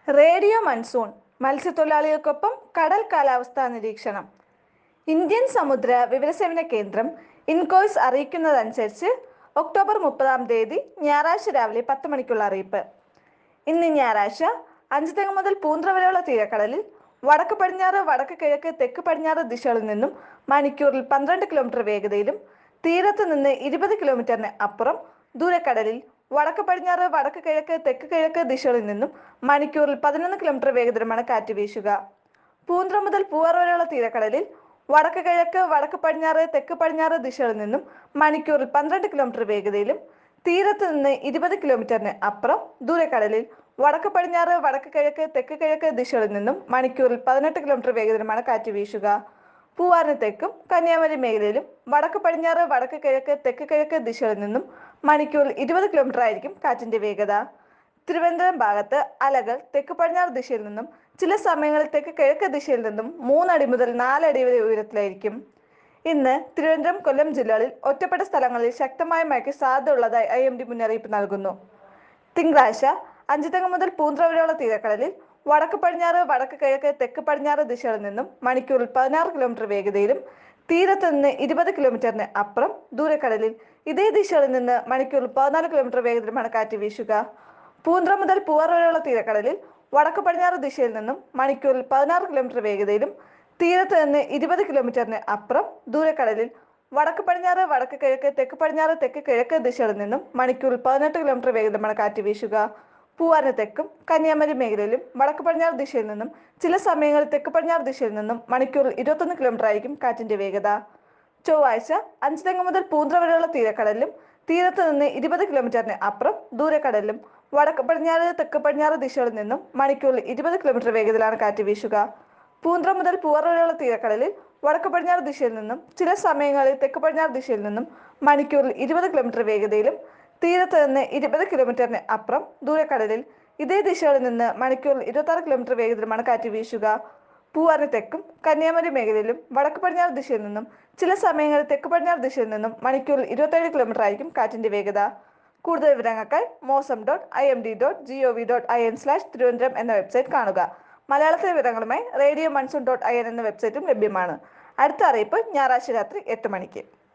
Radio monsoon മത്സ്യത്തൊഴിലാളികൾക്കൊപ്പം കടൽ കാലാവസ്ഥാ നിരീക്ഷണം. ഇന്ത്യൻ സമുദ്ര വിവരസേവന കേന്ദ്രം ഇൻകോയ്സ് അറിയിക്കുന്നതനുസരിച്ച് ഒക്ടോബർ 30 ഞായറാഴ്ച രാവിലെ 10 മണിക്കുള്ള അറിയിപ്പ്. ഇന്ന് ഞായറാഴ്ച അഞ്ചുതെങ്ങ് മുതൽ പൂന്ത്ര വരെയുള്ള തീരക്കടലിൽ വടക്ക് പടിഞ്ഞാറ്, വടക്ക് കിഴക്ക്, തെക്ക് പടിഞ്ഞാറ് ദിശകളിൽ നിന്നും മണിക്കൂറിൽ 12 കിലോമീറ്റർ വേഗതയിലും തീരത്ത് നിന്ന് 20 കിലോമീറ്ററിന് അപ്പുറം ദൂരക്കടലിൽ വടക്ക് പടിഞ്ഞാറ്, വടക്ക് കിഴക്ക്, തെക്ക് കിഴക്ക് ദിശകളിൽ നിന്നും മണിക്കൂറിൽ 11 കിലോമീറ്റർ വേഗതയിലുമാണ് കാറ്റ് വീശുക. പൂന്ത്ര മുതൽ പൂവാർ വരെയുള്ള തീരക്കടലിൽ വടക്ക് കിഴക്ക്, വടക്ക് പടിഞ്ഞാറ്, തെക്ക് പടിഞ്ഞാറ് ദിശകളിൽ നിന്നും മണിക്കൂറിൽ 12 കിലോമീറ്റർ വേഗതയിലും തീരത്ത് നിന്ന് 20 കിലോമീറ്ററിന് അപ്പുറം ദൂരക്കടലിൽ വടക്ക് പടിഞ്ഞാറ്, വടക്ക് കിഴക്ക്, തെക്ക് കിഴക്ക് ദിശകളിൽ നിന്നും മണിക്കൂറിൽ 18 കിലോമീറ്റർ വേഗതയിലുമാണ് കാറ്റ് വീശുക. പൂവാറിന് തെക്കും കന്യാകുമാരി മേഖലയിലും വടക്ക് പടിഞ്ഞാറ്, വടക്ക് കിഴക്ക്, തെക്ക് കിഴക്ക് ദിശകളിൽ നിന്നും മണിക്കൂറിൽ 20 കിലോമീറ്റർ ആയിരിക്കും കാറ്റിന്റെ വേഗത. തിരുവനന്തപുരം ഭാഗത്ത് അലകൾ തെക്ക് പടിഞ്ഞാറ് ദിശയിൽ നിന്നും ചില സമയങ്ങളിൽ തെക്ക് കിഴക്ക് ദിശയിൽ നിന്നും 3 അടി മുതൽ 4 അടി വരെ ഉയരത്തിലായിരിക്കും. ഇന്ന് തിരുവനന്തപുരം, കൊല്ലം ജില്ലകളിൽ ഒറ്റപ്പെട്ട സ്ഥലങ്ങളിൽ ശക്തമായ മഴയ്ക്ക് സാധ്യതയുള്ളതായി IMD മുന്നറിയിപ്പ് നൽകുന്നു. തിങ്കളാഴ്ച അഞ്ചുതെങ്ങ് മുതൽ പൂന്ത്ര വരെയുള്ള തീരക്കടലിൽ വടക്ക് പടിഞ്ഞാറ്, വടക്ക് കിഴക്ക്, തെക്ക് പടിഞ്ഞാറ് ദിശകളിൽ നിന്നും മണിക്കൂറിൽ 16 കിലോമീറ്റർ വേഗതയിലും തീരത്ത് നിന്ന് 20 കിലോമീറ്ററിന് അപ്പുറം ദൂരക്കടലിൽ ഇതേ ദിശകളിൽ നിന്ന് മണിക്കൂറിൽ 14 കിലോമീറ്റർ വേഗതയിലുമാണ് കാറ്റ് വീശുക. പൂന്ത്ര മുതൽ പൂവാർ വരെയുള്ള തീരക്കടലിൽ വടക്ക് പടിഞ്ഞാറ് ദിശയിൽ നിന്നും മണിക്കൂറിൽ 16 കിലോമീറ്റർ വേഗതയിലും തീരത്ത് നിന്ന് 20 കിലോമീറ്ററിന് അപ്പുറം ദൂരക്കടലിൽ വടക്ക് പടിഞ്ഞാറ്, വടക്ക് കിഴക്ക്, തെക്ക് പടിഞ്ഞാറ്, തെക്ക് കിഴക്ക് ദിശകളിൽ നിന്നും മണിക്കൂറിൽ 18 കിലോമീറ്റർ വേഗതയിലുമാണ് കാറ്റ് വീശുക. പൂവാറിന് തെക്കും കന്യാകുമാരി മേഖലയിലും വടക്ക് പടിഞ്ഞാറ് ദിശയിൽ നിന്നും ചില സമയങ്ങളിൽ തെക്ക് പടിഞ്ഞാറ് ദിശയിൽ നിന്നും മണിക്കൂറിൽ 21 കിലോമീറ്റർ ആയിരിക്കും കാറ്റിന്റെ വേഗത. ചൊവ്വാഴ്ച അഞ്ചുതെങ്ങ് മുതൽ പൂന്ത്ര വരെയുള്ള തീരക്കടലിലും തീരത്ത് നിന്ന് 20 കിലോമീറ്ററിന് അപ്പുറം ദൂരക്കടലിലും വടക്ക് പടിഞ്ഞാറ്, തെക്ക് പടിഞ്ഞാറ് ദിശകളിൽ നിന്നും മണിക്കൂറിൽ 20 കിലോമീറ്റർ വേഗതയിലാണ് കാറ്റ് വീശുക. പൂന്ത്ര മുതൽ പൂവാർ വരെയുള്ള തീരക്കടലിൽ വടക്ക് പടിഞ്ഞാറ് ദിശയിൽ നിന്നും ചില സമയങ്ങളിൽ തെക്ക് പടിഞ്ഞാറ് ദിശയിൽ നിന്നും മണിക്കൂറിൽ 20 കിലോമീറ്റർ വേഗതയിലും തീരത്ത് നിന്ന് 20 കിലോമീറ്ററിന് അപ്പുറം ദൂരക്കടലിൽ ഇതേ ദിശകളിൽ നിന്ന് മണിക്കൂറിൽ 26 കിലോമീറ്റർ വേഗതയിലുമാണ് കാറ്റ് വീശുക. പൂവാറിന് തെക്കും കന്യാകുമാരി മേഖലയിലും വടക്ക് പടിഞ്ഞാറ് ദിശയിൽ നിന്നും ചില സമയങ്ങളിൽ തെക്ക് പടിഞ്ഞാറ് ദിശയിൽ നിന്നും മണിക്കൂറിൽ 27 കിലോമീറ്റർ ആയിരിക്കും കാറ്റിന്റെ വേഗത. കൂടുതൽ വിവരങ്ങൾക്കായി mosam.imd.gov.in/തിരുവനന്തപുരം എന്ന വെബ്സൈറ്റ് കാണുക. മലയാളത്തിലെ വിവരങ്ങളുമായി radio monsoon.in എന്ന വെബ്സൈറ്റും ലഭ്യമാണ്. അടുത്ത അറിയിപ്പ് ഞായറാഴ്ച രാത്രി 8 മണിക്ക്.